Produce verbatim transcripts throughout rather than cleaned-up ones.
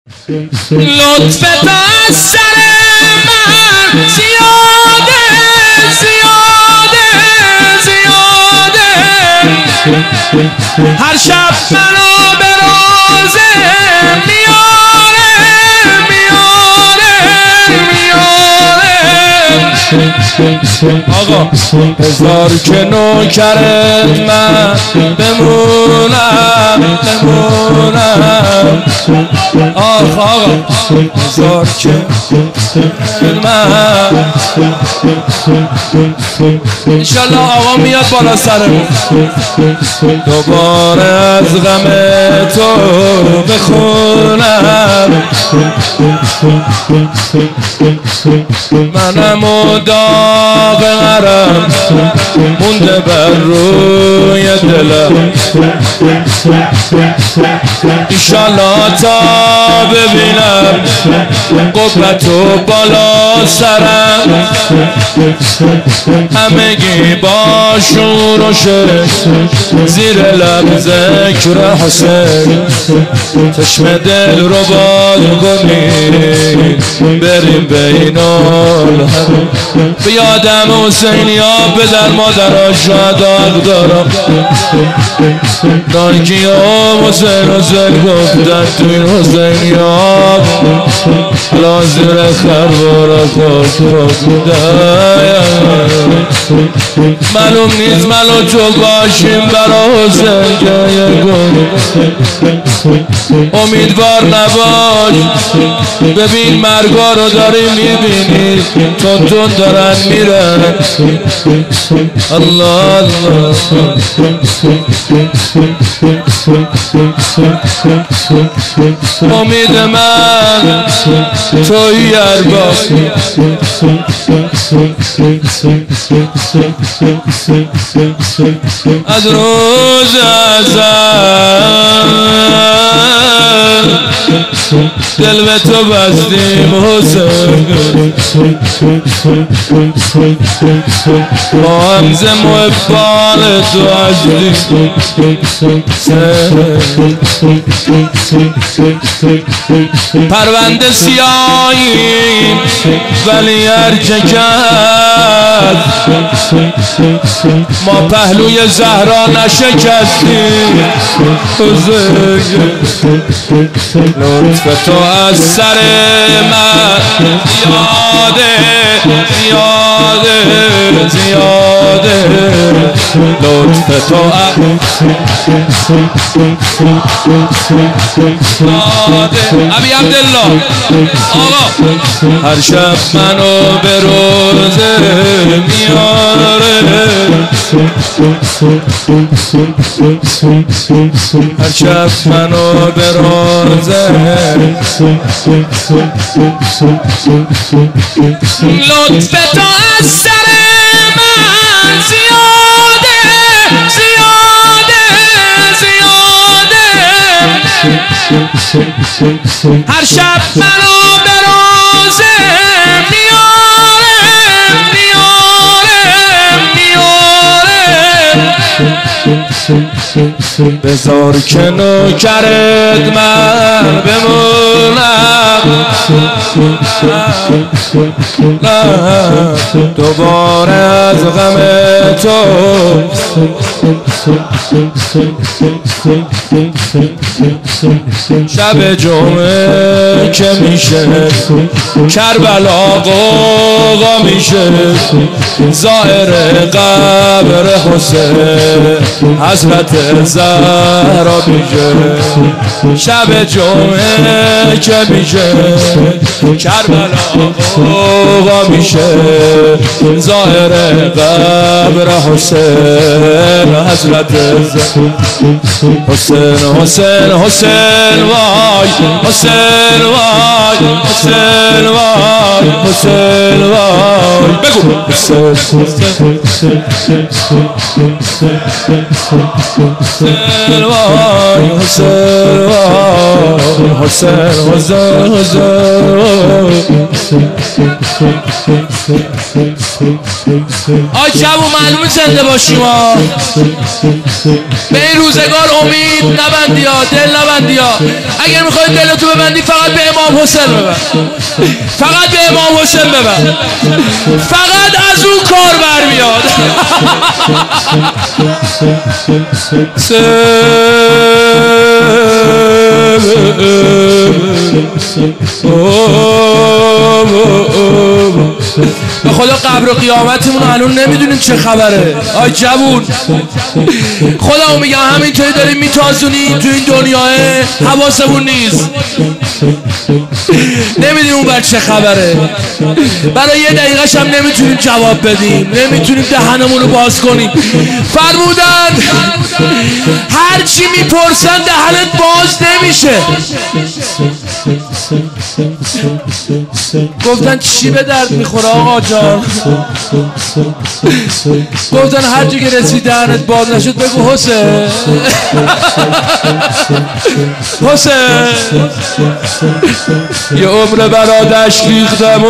لطفت از سر من زیاده زیاده زیاده هر شب منو به روزه میاره میاره میاره آقا هزار که نوکر من بمونم بمونم آخ آقا هزار که من انشالله آقا میاد بالا سرمون دوباره از غم تو بخونم منم و داغ غرم مونده بر روی دلم انشالله تا ببینم قبرتو بالا سرم همگی با شور و شک زیر لب ذکر حسین چشم دل رو باز کنید بریم بین الحرم بیادم حسین یا پدر مادر شهدا دارم نانکی ها حسین حسین گفتن تو این حسین یا لازر خربارا خاک معلوم نیست من و تو باشیم برا حسین گریه کن امیدوار نباش ببین مرگا رو داری میبینی تون تون دارن میرن الله الله امید من توی ارباب از روز ازل دل به تو بستیم حسین با همز محبان تو هستیم پرونده سیاهیم ولی هرچه کرد ما پهلوی زهرا نشکستیم لطف تو از سر من زیاده زیاده زیاده لطف تو از ابی عبدالله آقا هر شب منو به روزه میاره هر شب منو به روزه لطف تو از سر من زیاده زیاده زیاده هر شب منو به روزه میاره میاره میاره بذار که نوکرت من بمونم دوباره از غم تو شب جمعه که میشه کربلا قوقا میشه ظاهر قبر حسین حضرت زهرا میشه شب جمعه که میشه کربلا قوقا میشه ظاهر قبر حسین حضرت حسین حسین حسین وای حسین وای حسین وای وای حسین وای بگو حسین حسین وای حسین وای حسین حسین حسین آی جوون معلومه زنده باشیم ها، به این روزگار امید نبندی ها، دل نبندی ها. اگر میخوای دلتو ببندی فقط به امام حسین ببند، فقط به امام حسین ببند، فقط از اون کار برمیاد. به خدا قبر و قیامتمون الان نمیدونیم چه خبره. آی جوون خدا میگم همینطوری داریم میتازونی تو این دنیاه، حواسمون نیست، نمیدونیم اون بر چه خبره. برای یه دقیقه هم نمیتونیم جواب بدیم، نمیتونیم دهنمون رو باز کنیم. فرمودن هرچی میپرسن دهنت باز نمیشه. گفتن چی به درد میخوره آقا جان؟ گفتن هر جا که رسید دهنت باز نشد بگو حسین حسین. یه عمر برادش ریختم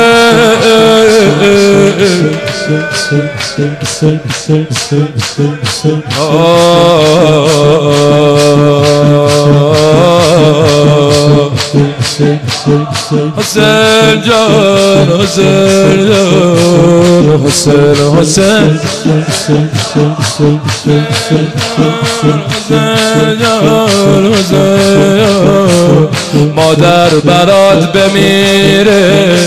حسین جان حسین جان حسین حسین مادر برات بمیره.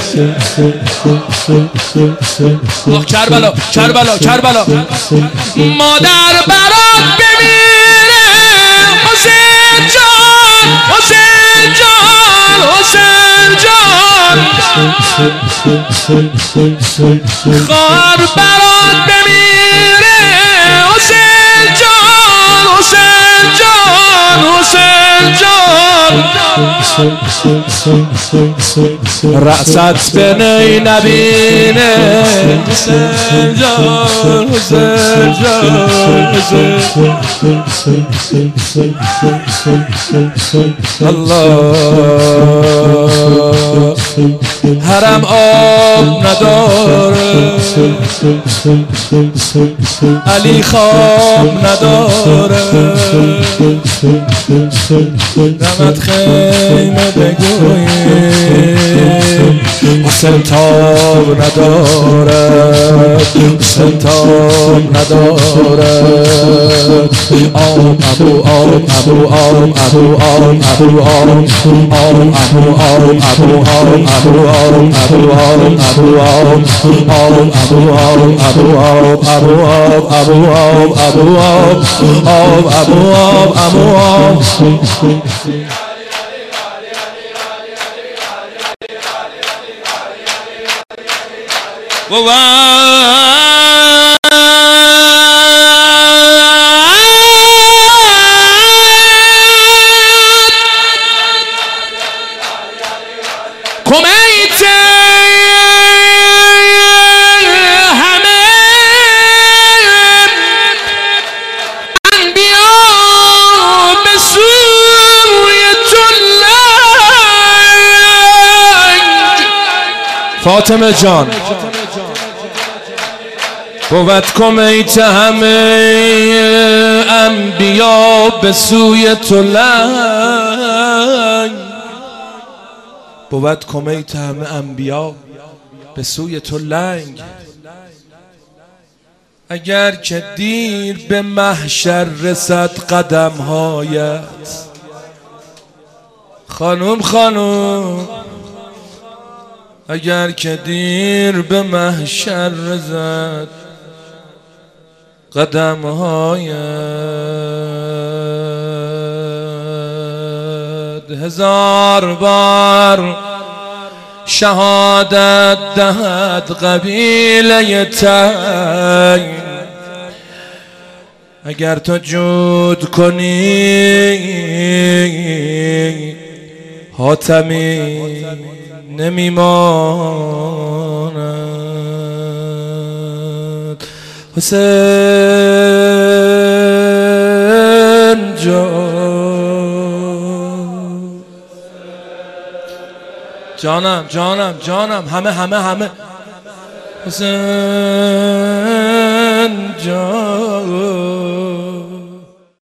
کربلا کربلا کربلا مادر برات بمیره. حسین جان حسین جان حسین جان خواهر برات بمیره. حسین جان حسین جان حسین جان رأست به نی نبینه. حسین جان حسین جان الله حرم آب نداره، علی خواب نداره، دمت خیمه بگوییم حسین تاب نداره، حسین تاب نداره. آم ابو آم ابو آم ابو آم ابو آم آم ابو آم ابو آم ابو آم ابو آم ابو آم آم ابو آم ابو آم ابو آم ابو آم ابو آم آم ابو آم ابو آم. کمیت همه انبیا به سوی تو لنگ. فاطمه جان بود کمیت همه انبیا به سوی تو لنگ. بود کمیت همه انبیا به سوی تو لنگ. اگر که دیر به محشر رسد قدم هایت، خانم خانم اگر که دیر به محشر رسد قدم هایت، هزار بار شهادت دهد قبیله تنگ. اگر تو جود کنی حاتمی نمیماند. حسین جان، جانم جانم جانم، همه همه همه. حسین جان